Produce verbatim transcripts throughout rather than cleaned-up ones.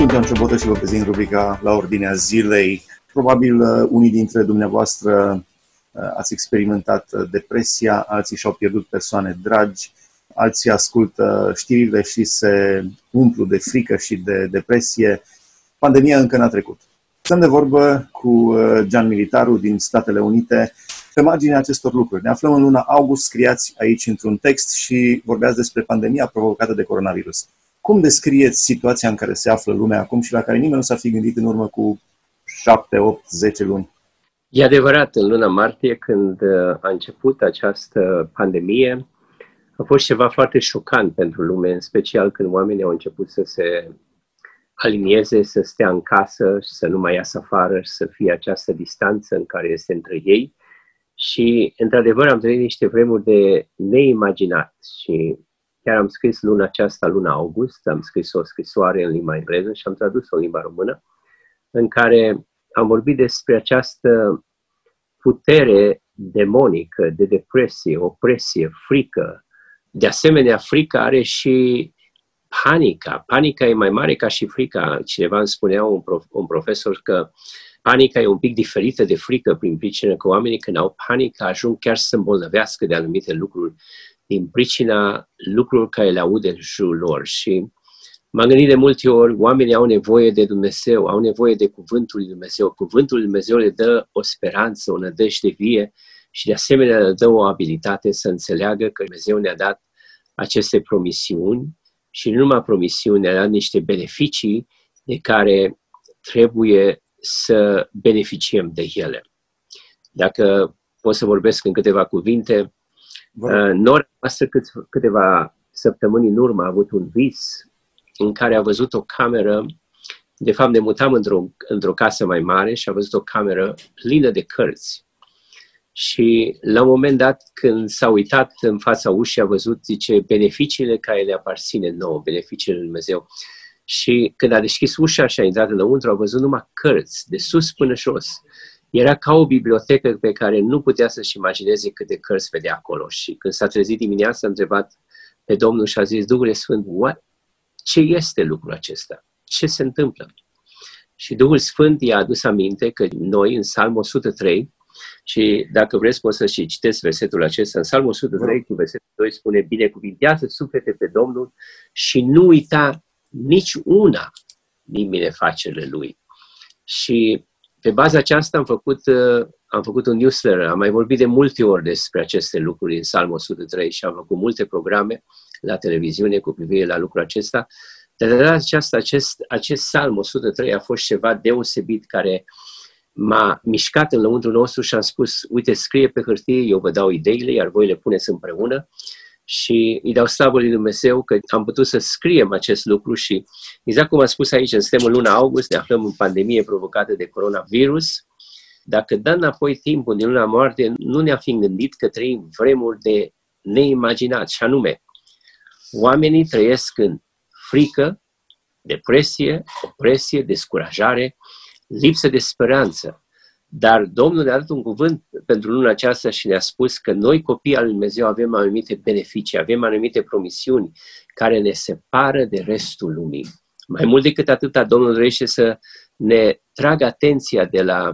sunt Ioan Ciobotă și vă prezint rubrica La Ordinea Zilei. Probabil unii dintre dumneavoastră ați experimentat depresia, alții și-au pierdut persoane dragi, alții ascultă știrile și se umplu de frică și de depresie. Pandemia încă n-a trecut. Stăm de vorbă cu Gian Militaru din Statele Unite pe marginea acestor lucruri. Ne aflăm în luna august, scriați aici într-un text și vorbeați despre pandemia provocată de coronavirus. Cum descrieți situația în care se află lumea acum și la care nimeni nu s-a fi gândit în urmă cu șapte, opt, zece luni? E adevărat, în luna martie, când a început această pandemie, a fost ceva foarte șocant pentru lume, în special când oamenii au început să se alinieze, să stea în casă, să nu mai iasă afară, să fie această distanță în care este între ei. Și, într-adevăr, am trăit niște vremuri de neimaginat. Și chiar am scris luna aceasta, luna august, am scris o scrisoare în limba engleză și am tradus-o în limba română, în care am vorbit despre această putere demonică de depresie, opresie, frică. De asemenea, frica are și panica. Panica e mai mare ca și frica. Cineva îmi spunea, un, prof, un profesor, că panica e un pic diferită de frică prin pricină că oamenii când au panică ajung chiar să se îmbolnăvească de anumite lucruri din pricina lucrurilor care le aud în jurul lor. Și m-am gândit de multe ori, oamenii au nevoie de Dumnezeu, au nevoie de Cuvântul lui Dumnezeu. Cuvântul lui Dumnezeu le dă o speranță, o nădejde vie și de asemenea le dă o abilitate să înțeleagă că Dumnezeu ne-a dat aceste promisiuni și nu numai promisiuni, ne-a dat niște beneficii de care trebuie să beneficiem de ele. Dacă pot să vorbesc în câteva cuvinte, Nora noastră câteva săptămâni în urmă a avut un vis în care a văzut o cameră, de fapt ne mutam într-o, într-o casă mai mare și a văzut o cameră plină de cărți. Și la un moment dat, când s-a uitat în fața ușii, a văzut, zice, beneficiile care le aparține nouă, beneficiile lui Dumnezeu. Și când a deschis ușa și a intrat înăuntru, a văzut numai cărți, de sus până jos. Era ca o bibliotecă pe care nu putea să-și imagineze câte cărți vedea acolo. Și când s-a trezit dimineața, a întrebat pe Domnul și a zis, Duhul Sfânt, what? Ce este lucrul acesta? Ce se întâmplă? Și Duhul Sfânt i-a adus aminte că noi, în Psalmul o sută trei, și dacă vreți pot să și citesc versetul acesta, în Psalmul o sută trei, cu versetul doi, spune, binecuvintează suflete pe Domnul și nu uita nici una din binefacerile Lui. Și pe baza aceasta am făcut, am făcut un newsletter, am mai vorbit de multe ori despre aceste lucruri în Psalmul o sută trei și am făcut multe programe la televiziune cu privire la lucrul acesta. Dar de data aceasta, acest, acest Psalm o sută trei a fost ceva deosebit care m-a mișcat în lăuntrul nostru și am spus, uite, scrie pe hârtie, eu vă dau ideile, iar voi le puneți împreună și îi dau slavă lui Dumnezeu că am putut să scriem acest lucru și exact cum am spus aici, suntem în luna august, ne aflăm în pandemie provocată de coronavirus. Dacă dăm înapoi timpul din luna martie, nu ne-am fi gândit că trăim vremuri de neimaginat și anume, oamenii trăiesc în frică, depresie, opresie, descurajare, lipsă de speranță. Dar Domnul ne-a dat un cuvânt pentru luna aceasta și ne-a spus că noi, copiii al lui Dumnezeu, avem anumite beneficii, avem anumite promisiuni care ne separă de restul lumii. Mai mult decât atât, Domnul dorește să ne tragă atenția de la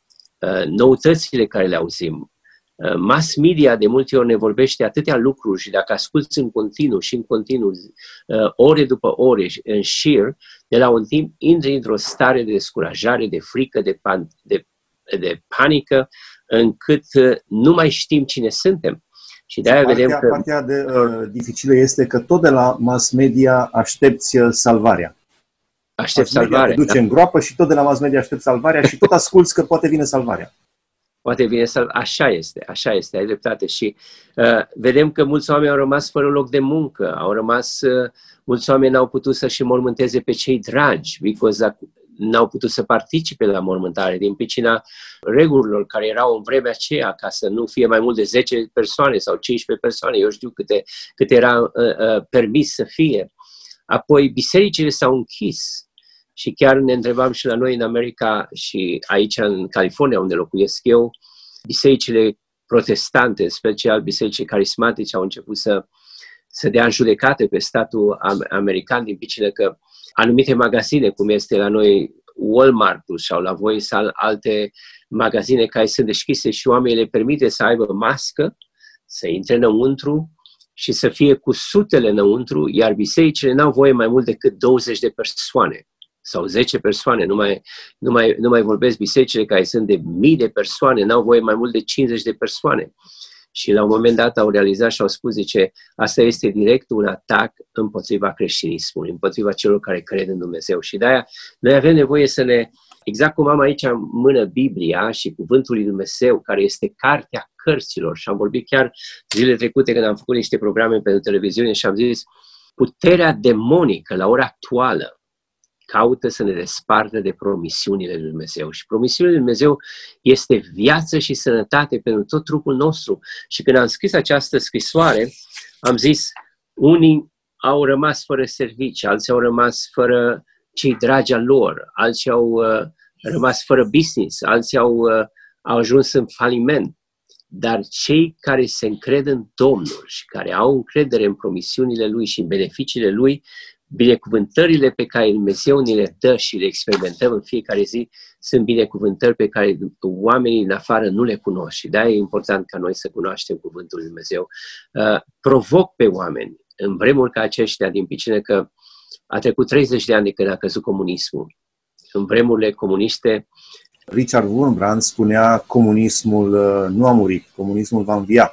uh, noutățile care le auzim. Uh, mass media de multe ori ne vorbește atâtea lucruri și dacă asculți în continuu și în continuu, uh, ore după ore, în șir, de la un timp intri într-o stare de descurajare, de frică, de, pan, de de panică, încât nu mai știm cine suntem. Și de-aia partea, vedem că... Partea de, uh, dificilă este că tot de la mass media aștepți salvarea. Aștepți mass media salvarea. te duce Da? în groapă și tot de la mass media aștepți salvarea și tot asculți că poate vine salvarea. Poate vine salvarea. Așa este, așa este, ai dreptate. Și uh, vedem că mulți oameni au rămas fără loc de muncă, au rămas, uh, mulți oameni n-au putut să-și mormânteze pe cei dragi, because n-au putut să participe la mormântare din pricina regulilor care erau în vremea aceea ca să nu fie mai mult de zece persoane sau cincisprezece persoane, eu știu câte, câte era uh, uh, permis să fie. Apoi bisericile s-au închis și chiar ne întrebam și la noi în America și aici în California unde locuiesc eu, bisericile protestante, în special bisericile carismatice au început să, să dea în judecată pe statul american din pricina că anumite magazine, cum este la noi Walmart-ul sau la voi sau alte magazine care sunt deschise și oamenii le permite să aibă mască, să intre înăuntru și să fie cu sutele înăuntru, iar bisericile n-au voie mai mult decât douăzeci de persoane sau zece persoane. Nu mai, nu mai, nu mai vorbesc bisericile care sunt de mii de persoane, n-au voie mai mult de cincizeci de persoane. Și la un moment dat au realizat și au spus, zice, asta este direct un atac împotriva creștinismului, împotriva celor care cred în Dumnezeu. Și de-aia noi avem nevoie să ne, exact cum am aici în mână Biblia și Cuvântul lui Dumnezeu, care este cartea cărților. Și am vorbit chiar zilele trecute când am făcut niște programe pentru televiziune și am zis, puterea demonică la ora actuală caută să ne despartă de promisiunile lui Dumnezeu. Și promisiunile lui Dumnezeu este viață și sănătate pentru tot trupul nostru. Și când am scris această scrisoare, am zis, unii au rămas fără servicii, alții au rămas fără cei dragi al lor, alții au uh, rămas fără business, alții au, uh, au ajuns în faliment. Dar cei care se încred în Domnul și care au încredere în promisiunile Lui și în beneficiile Lui, binecuvântările pe care Dumnezeu ni le dă și le experimentăm în fiecare zi sunt binecuvântări pe care oamenii din afară nu le cunosc și de-aia e important ca noi să cunoaștem Cuvântul lui Dumnezeu. Uh, provoc pe oameni în vremuri ca aceștia, din pricină că a trecut treizeci de ani de când a căzut comunismul. În vremurile comuniste, Richard Wurmbrand spunea, comunismul uh, nu a murit, comunismul va învia.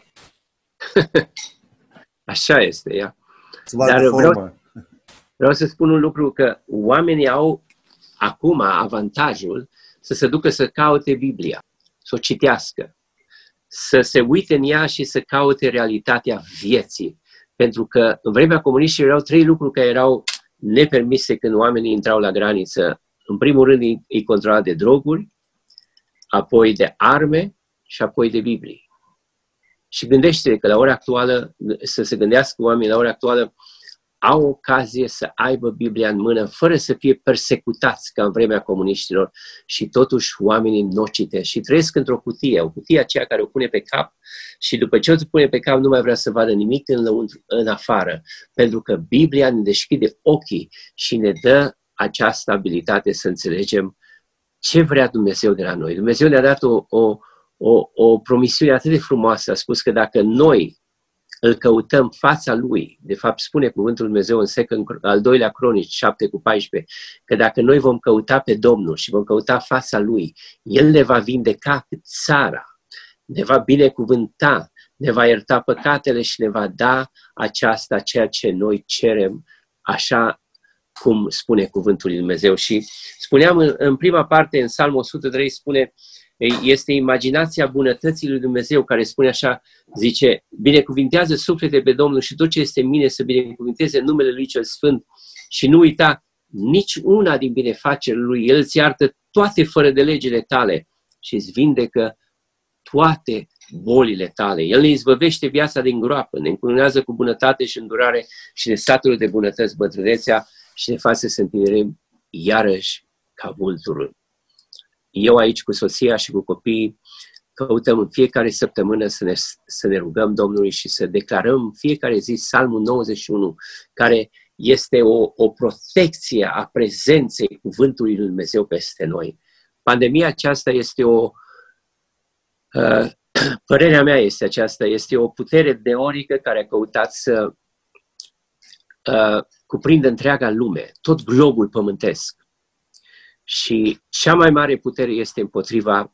Așa este, ia. Dar vreau, vreau să spun un lucru, că oamenii au acum avantajul să se ducă să caute Biblia, să o citească, să se uite în ea și să caute realitatea vieții. Pentru că în vremea comuniștilor erau trei lucruri care erau nepermise când oamenii intrau la graniță. În primul rând îi controla de droguri, apoi de arme și apoi de Biblie. Și gândește-te că la ora actuală, să se gândească oamenii la ora actuală, au ocazie să aibă Biblia în mână fără să fie persecutați ca în vremea comuniștilor și totuși oamenii nu o citesc și trăiesc într-o cutie, o cutie aceea care o pune pe cap și după ce o pune pe cap nu mai vrea să vadă nimic în, lăuntru, în afară, pentru că Biblia ne deschide ochii și ne dă această abilitate să înțelegem ce vrea Dumnezeu de la noi. Dumnezeu ne-a dat o, o, o, o promisiune atât de frumoasă, a spus că dacă noi îl căutăm fața Lui, de fapt spune cuvântul Lui Dumnezeu în second, al doilea Cronici șapte cu paisprezece, că dacă noi vom căuta pe Domnul și vom căuta fața Lui, El ne va vindeca țara, ne va binecuvânta, ne va ierta păcatele și ne va da aceasta, ceea ce noi cerem, așa cum spune cuvântul Lui Dumnezeu. Și spuneam în, în prima parte, în Psalmul o sută trei, spune, este imaginația bunătății lui Dumnezeu care spune așa, zice, binecuvintează suflete pe Domnul și tot ce este în mine să binecuvinteze numele Lui cel Sfânt și nu uita nici una din binefacerile Lui. El îți iartă toate fără de legile tale și îți vindecă toate bolile tale. El ne izbăvește viața din groapă, ne încununează cu bunătate și îndurare și ne satură de bunătăți bătrânețea și ne face să întinerim iarăși ca vulturul. Eu aici cu soția și cu copiii căutăm în fiecare săptămână să ne, să ne rugăm Domnului și să declarăm fiecare zi Psalmul nouăzeci și unu, care este o, o protecție a prezenței cuvântului lui Dumnezeu peste noi. Pandemia aceasta este o, uh, părerea mea este aceasta, este o putere demonică care a căutat să uh, cuprindă întreaga lume, tot globul pământesc. Și cea mai mare putere este împotriva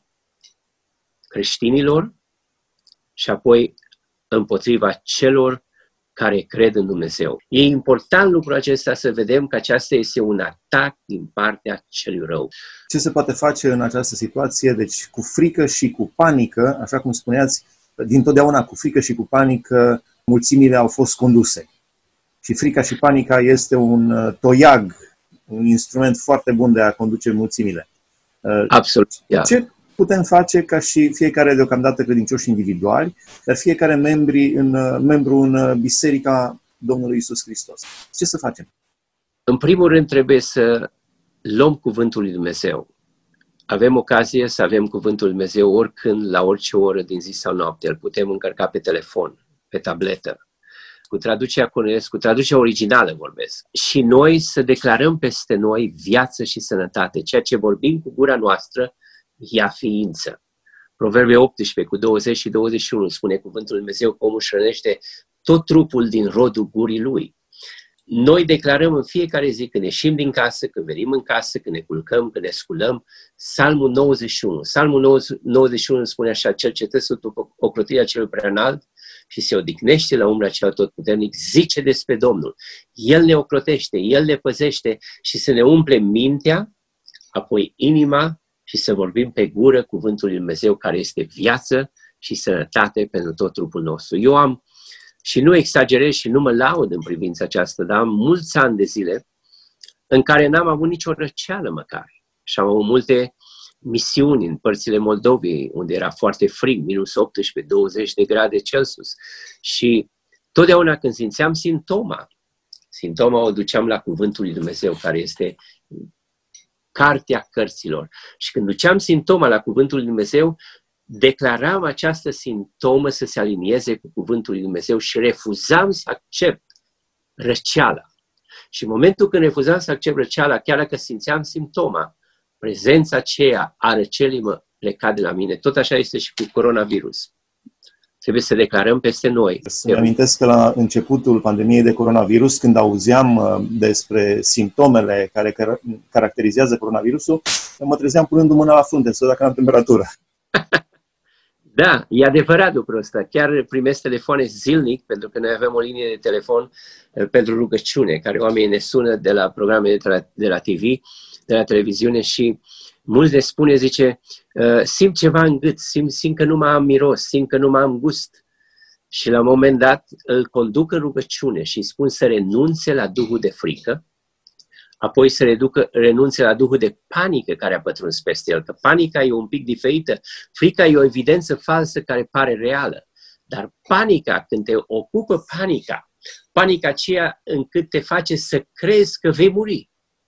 creștinilor și apoi împotriva celor care cred în Dumnezeu. E important lucrul acesta să vedem că aceasta este un atac din partea celui rău. Ce se poate face în această situație? Deci cu frică și cu panică, așa cum spuneați, dintotdeauna cu frică și cu panică mulțimile au fost conduse. Și frica și panica este un toiag, un instrument foarte bun de a conduce mulțimile. Absolut. Ce putem face ca și fiecare deocamdată credincioși individuali, dar fiecare membri în, membru în Biserica Domnului Iisus Hristos? Ce să facem? În primul rând trebuie să luăm cuvântul lui Dumnezeu. Avem ocazie să avem cuvântul lui Dumnezeu oricând, la orice oră din zi sau noapte. Îl putem încărca pe telefon, pe tabletă. cu traducerea Cornilescu, cu traducerea originală vorbesc. Și noi să declarăm peste noi viață și sănătate. Ceea ce vorbim cu gura noastră, ia ființă. Proverbe optsprezece cu douăzeci și douăzeci și unu spune cuvântul Lui Dumnezeu că omul își hrănește tot trupul din rodul gurii lui. Noi declarăm în fiecare zi când ieșim din casă, când venim în casă, când ne culcăm, când ne sculăm, Psalmul nouăzeci și unu. Psalmul nouăzeci și unu spune așa: cel ce stă sub ocrotirea celui preanalt și se odihnește la umbra celui atotputernic, zice despre Domnul. El ne ocrotește, El ne păzește și să ne umple mintea, apoi inima și să vorbim pe gură cuvântul Lui Dumnezeu care este viață și sănătate pentru tot trupul nostru. Eu am, și nu exagerez și nu mă laud în privința aceasta, dar am mulți ani de zile în care n-am avut nicio răceală măcar. Și am avut multe misiuni în părțile Moldovei, unde era foarte frig, minus optsprezece douăzeci de grade Celsius. Și totdeauna când simțeam simptoma, simptoma o duceam la cuvântul Lui Dumnezeu, care este cartea cărților. Și când duceam simptoma la cuvântul Lui Dumnezeu, declaram această simptomă să se alinieze cu cuvântul Lui Dumnezeu și refuzam să accept răceala. Și în momentul când refuzam să accept răceala, chiar dacă simțeam simptoma, prezența aceea a răcelii mă pleca de la mine. Tot așa este și cu coronavirus. Trebuie să declarăm peste noi. Să-mi amintesc că la începutul pandemiei de coronavirus, când auzeam despre simptomele care caracterizează coronavirusul, mă trezeam punându mâna la frunte să văd dacă am temperatură. Da, e adevărat lucrul ăsta. Chiar primesc telefoane zilnic, pentru că noi avem o linie de telefon pentru rugăciune, care oamenii ne sună de la programe de la, de la T V, de la televiziune și mulți ne spune, zice, simt ceva în gât, simt, simt că nu mai am miros, simt că nu mai am gust. Și la un moment dat îl conduc în rugăciune și îi spun să renunțe la duhul de frică, apoi să reducă, renunțe la duhul de panică care a pătruns peste el, că panica e un pic diferită, frica e o evidență falsă care pare reală, dar panica, când te ocupă panica, panica aceea încât te face să crezi că vei muri.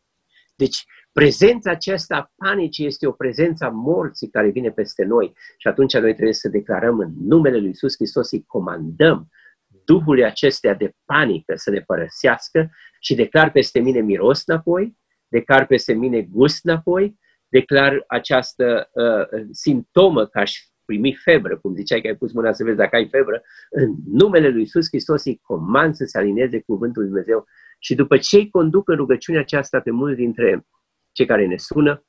Deci, prezența aceasta a panicii este o prezență a morții care vine peste noi și atunci noi trebuie să declarăm în numele Lui Iisus Hristos, să-i comandăm duhului acestea de panică să ne părăsească și declar peste mine miros înapoi, declar peste mine gust înapoi, declar această uh, simptomă că aș primi febră, cum ziceai că ai pus mâna să vezi dacă ai febră, în numele Lui Iisus Hristos îi comand să se alineze cuvântul Lui Dumnezeu și după ce îi conduc în rugăciunea aceasta pe mulți dintre cei care ne sună,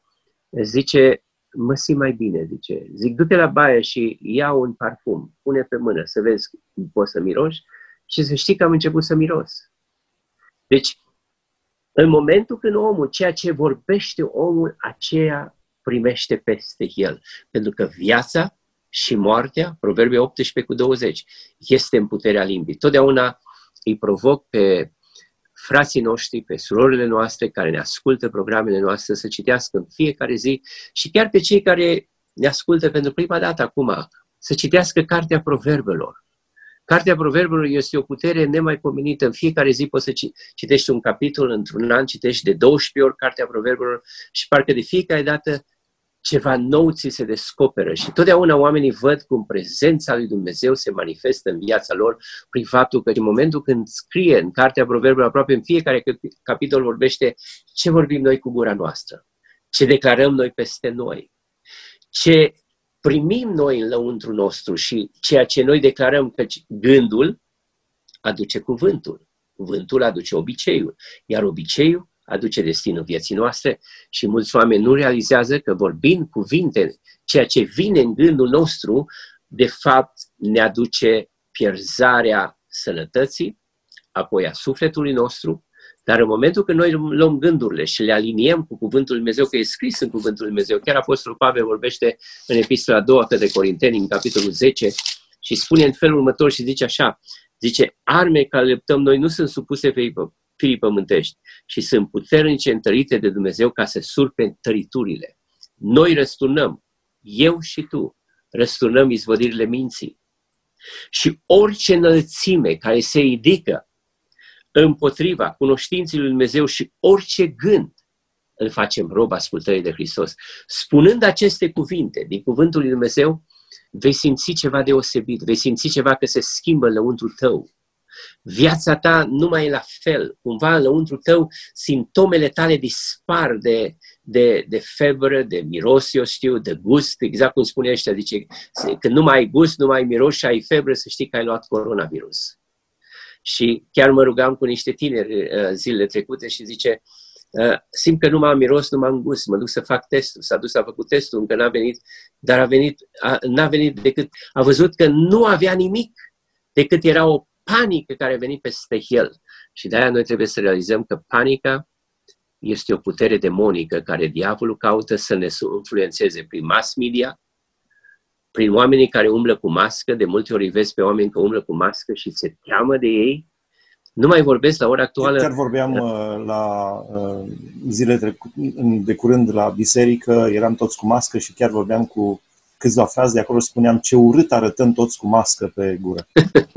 zice, mă simt mai bine, zice. Zic, du-te la baie și ia un parfum, pune pe mână să vezi cum poți să miroși și să știi că am început să miros. Deci, în momentul când omul, ceea ce vorbește omul, aceea primește peste el. Pentru că viața și moartea, Proverbe optsprezece cu douăzeci, este în puterea limbii. Totdeauna îi provoc pe frații noștri, pe surorile noastre care ne ascultă programele noastre să citească în fiecare zi și chiar pe cei care ne ascultă pentru prima dată acum, să citească Cartea Proverbelor. Cartea Proverbelor este o putere nemaipomenită. În fiecare zi poți să citești un capitol, într-un an citești de douăsprezece ori Cartea Proverbelor și parcă de fiecare dată ceva nou ți se descoperă și totdeauna oamenii văd cum prezența lui Dumnezeu se manifestă în viața lor prin faptul că în momentul când scrie în Cartea Proverbelor, aproape în fiecare capitol vorbește ce vorbim noi cu gura noastră, ce declarăm noi peste noi, ce primim noi în lăuntru nostru și ceea ce noi declarăm, că gândul aduce cuvântul, cuvântul aduce obiceiul, iar obiceiul aduce destinul vieții noastre și mulți oameni nu realizează că vorbind cuvinte, ceea ce vine în gândul nostru, de fapt ne aduce pierzarea sănătății, apoi a sufletului nostru, dar în momentul când noi luăm gândurile și le aliniem cu cuvântul Lui Dumnezeu, că e scris în cuvântul Lui Dumnezeu, chiar Apostolul Pavel vorbește în epistola a doua către Corinteni, în capitolul zece, și spune în felul următor și zice așa, zice, arme care le luptăm noi nu sunt supuse firii pământești și sunt puternice întărite de Dumnezeu ca să surpe tăriturile. Noi răsturnăm, eu și tu, răsturnăm izvodirile minții. Și orice înălțime care se ridică împotriva cunoștinței lui Dumnezeu și orice gând îl facem rob ascultării de Hristos. Spunând aceste cuvinte din cuvântul lui Dumnezeu, vei simți ceva deosebit, vei simți ceva că se schimbă lăuntrul tău. Viața ta nu mai e la fel. Cumva, înăuntru tău, simptomele tale dispar de, de, de febră, de miros, eu știu, de gust, exact cum spune ăștia, zice, că nu mai ai gust, nu mai ai miros și ai febră, să știi că ai luat coronavirus. Și chiar mă rugam cu niște tineri zilele trecute și zice, simt că nu m-am miros, nu m-am gust, mă duc să fac testul, s-a dus, a făcut testul, încă n-a venit, dar a venit, a, n-a venit decât, a văzut că nu avea nimic, decât era o panică care a venit peste el. Și de-aia noi trebuie să realizăm că panica este o putere demonică care diavolul caută să ne influențeze prin mass media, prin oamenii care umblă cu mască. De multe ori vezi pe oameni că umblă cu mască și se teamă de ei. Nu mai vorbesc la ora actuală. Chiar vorbeam uh, la uh, zile trecu- de curând la biserică, eram toți cu mască și chiar vorbeam cu câțiva fraze de acolo, spuneam ce urât arătăm toți cu mască pe gură.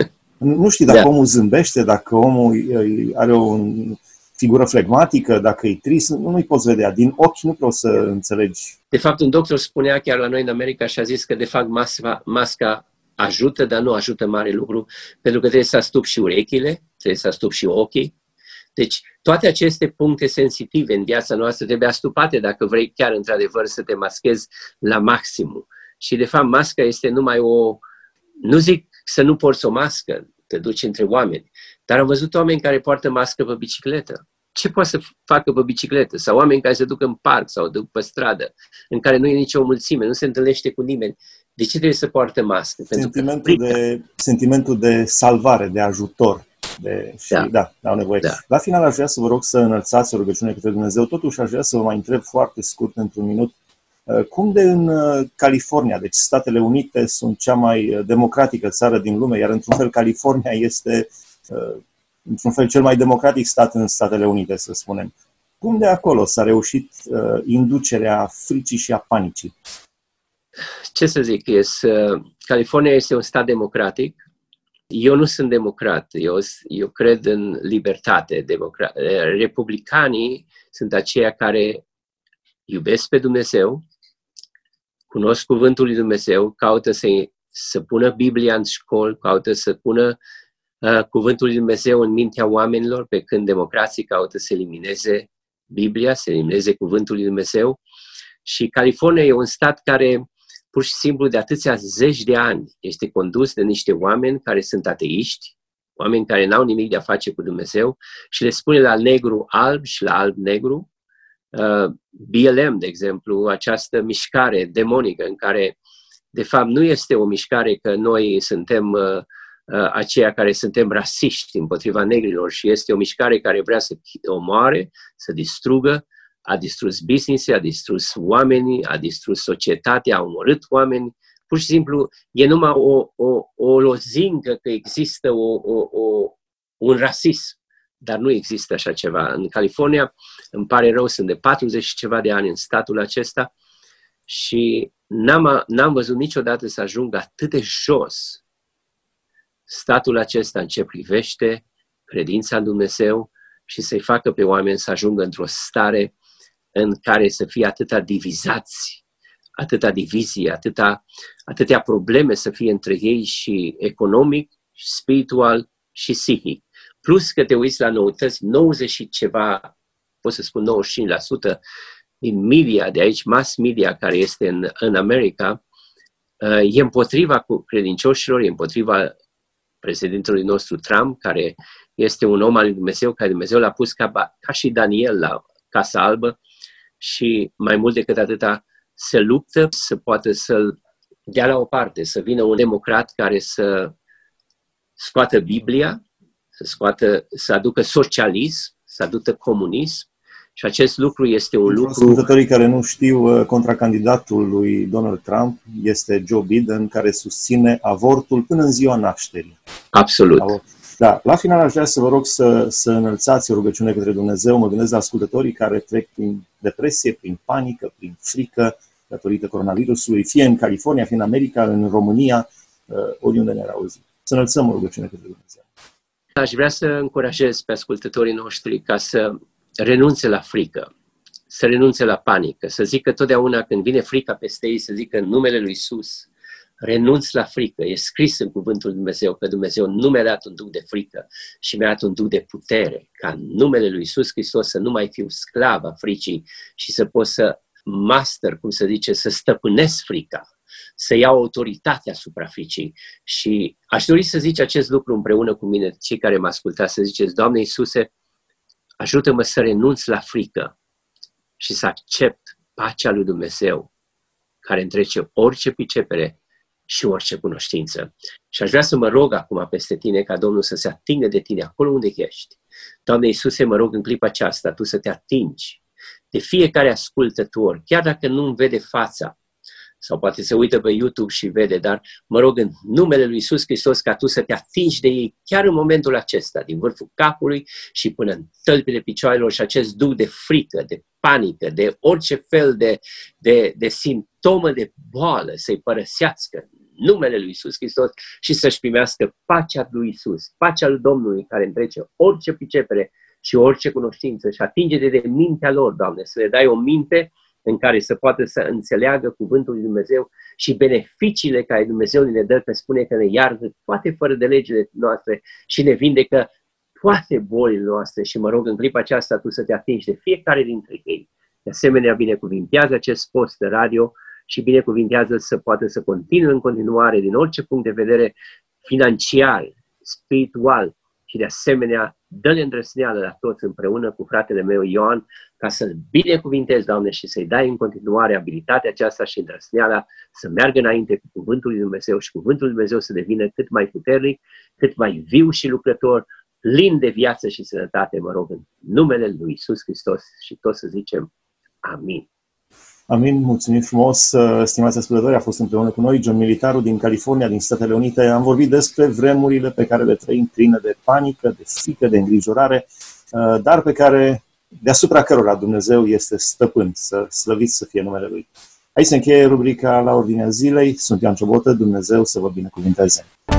Nu știi dacă da. omul zâmbește, dacă omul are o figură flegmatică, dacă e trist, nu-i poți vedea. Din ochi nu poți să înțelegi. De fapt, un doctor spunea chiar la noi în America și a zis că de fapt masca, masca ajută, dar nu ajută mare lucru, pentru că trebuie să astup și urechile, trebuie să astup și ochii. Deci toate aceste puncte sensitive în viața noastră trebuie astupate dacă vrei chiar într-adevăr să te maschezi la maximum. Și de fapt masca este numai o... Nu zic să nu porți o mască, te duci între oameni, dar am văzut oameni care poartă mască pe bicicletă. Ce poate să facă pe bicicletă? Sau oameni care se duc în parc sau duc pe stradă, în care nu e nicio mulțime, nu se întâlnește cu nimeni. De ce trebuie să poartă mască? Sentimentul, de, sentimentul de salvare, de ajutor. De, și da, da, au nevoie. Da. La final aș vrea să vă rog să înălțați o rugăciune către Dumnezeu. Totuși aș vrea să vă mai întreb foarte scurt, într-un minut, cum de în California, deci Statele Unite sunt cea mai democratică țară din lume, iar într-un fel California este într-un fel cel mai democratic stat în Statele Unite, să spunem. Cum de acolo s-a reușit inducerea fricii și a panicii? Ce să zic, este, California este un stat democratic. Eu nu sunt democrat, eu, eu cred în libertate. Democrat. Republicanii sunt aceia care iubesc pe Dumnezeu, cunosc cuvântul lui Dumnezeu, caută să, să pună Biblia în școli, caută să pună uh, cuvântul lui Dumnezeu în mintea oamenilor, pe când democrații caută să elimineze Biblia, să elimineze cuvântul lui Dumnezeu. Și California e un stat care, pur și simplu, de atâția zeci de ani, este condus de niște oameni care sunt ateiști, oameni care n-au nimic de a face cu Dumnezeu și le spune la negru alb și la alb negru. Uh, B L M, de exemplu, această mișcare demonică în care, de fapt, nu este o mișcare că noi suntem uh, uh, aceia care suntem rasiști împotriva negrilor, și este o mișcare care vrea să omoare, să distrugă, a distrus business, a distrus oamenii, a distrus societatea, a omorât oameni. Pur și simplu, e numai o, o, o lozincă că există o, o, o, un rasism. Dar nu există așa ceva. În California, îmi pare rău, sunt de patruzeci și ceva de ani în statul acesta și n-am, n-am văzut niciodată să ajungă atât de jos statul acesta în ce privește credința în Dumnezeu și să-i facă pe oameni să ajungă într-o stare în care să fie atâta divizați, atâta divizie, atâta, atâtea probleme să fie între ei și economic, și spiritual și psihic. Plus că te uiți la noutăți, nouăzeci și ceva, pot să spun nouăzeci și cinci la sută din media de aici, mass media care este în, în America, e împotriva credincioșilor, e împotriva președintelui nostru Trump, care este un om al lui Dumnezeu, care Dumnezeu l-a pus ca, ca și Daniel la Casa Albă și mai mult decât atâta se luptă să poată să-l dea la o parte, să vină un democrat care să scoată Biblia, să scoată, să aducă socialism, să aducă comunism, și acest lucru este un lucru... Ascultătorii care nu știu, contracandidatul lui Donald Trump este Joe Biden, care susține avortul până în ziua nașterii. Absolut. Da, la final aș vrea să vă rog să, să înălțați o rugăciune către Dumnezeu. Mă gândesc la ascultătorii care trec prin depresie, prin panică, prin frică, datorită coronavirusului, fie în California, fie în America, în România, oriunde ne-ar auzi. Să înălțăm o rugăciune către Dumnezeu. Aș vrea să încurajez pe ascultătorii noștri ca să renunțe la frică, să renunțe la panică, să zică totdeauna când vine frica peste ei, să zică în numele lui Iisus, renunț la frică. E scris în cuvântul lui Dumnezeu că Dumnezeu nu mi-a dat un duh de frică și mi-a dat un duh de putere, ca în numele lui Iisus Hristos să nu mai fiu sclav a fricii și să pot să master, cum se zice, să stăpânesc frica, să iau autoritatea asupra fricii. Și aș dori să zici acest lucru împreună cu mine, cei care mă ascultați, să ziceți: Doamne Iisuse, ajută-mă să renunț la frică și să accept pacea lui Dumnezeu, care întrece orice pricepere și orice cunoștință. Și aș vrea să mă rog acum peste tine ca Domnul să se atingă de tine acolo unde ești. Doamne Iisuse, mă rog în clipa aceasta Tu să te atingi de fiecare ascultător, chiar dacă nu-mi vede fața, sau poate se uită pe YouTube și vede, dar mă rog în numele lui Iisus Hristos ca Tu să te atingi de ei chiar în momentul acesta, din vârful capului și până în tălpile picioarelor, și acest duh de frică, de panică, de orice fel de, de, de simptomă de boală să-i părăsească numele lui Iisus Hristos și să-și primească pacea lui Iisus, pacea lui Domnului care întrece orice pricepere și orice cunoștință și atinge de mintea lor, Doamne, să le dai o minte în care să poată să înțeleagă cuvântul lui Dumnezeu și beneficiile care Dumnezeu ne dă, că spune că ne iartă toate fără de legile noastre și ne vindecă toate bolile noastre. Și mă rog în clipa aceasta Tu să te atingi de fiecare dintre ei. De asemenea, binecuvintează acest post de radio și binecuvintează să poată să continue în continuare din orice punct de vedere financiar, spiritual, și de asemenea dă-le îndrăzneală la toți împreună cu fratele meu Ioan ca să-l binecuvintezi, Doamne, și să-i dai în continuare abilitatea aceasta și îndrăzneala să meargă înainte cu cuvântul lui Dumnezeu și cuvântul lui Dumnezeu să devină cât mai puternic, cât mai viu și lucrător, plin de viață și sănătate, mă rog, în numele lui Iisus Hristos, și toți să zicem amin. Amin, mulțumim frumos, stimați ascultători, a fost împreună cu noi John Militaru din California, din Statele Unite. Am vorbit despre vremurile pe care le trăim, pline de panică, de frică, de îngrijorare, dar pe care, deasupra cărora Dumnezeu este stăpân, să slăviți să fie numele Lui. Aici se încheie rubrica La Ordinea Zilei. Sunt Ioan Ciobotă, Dumnezeu să vă binecuvinteze.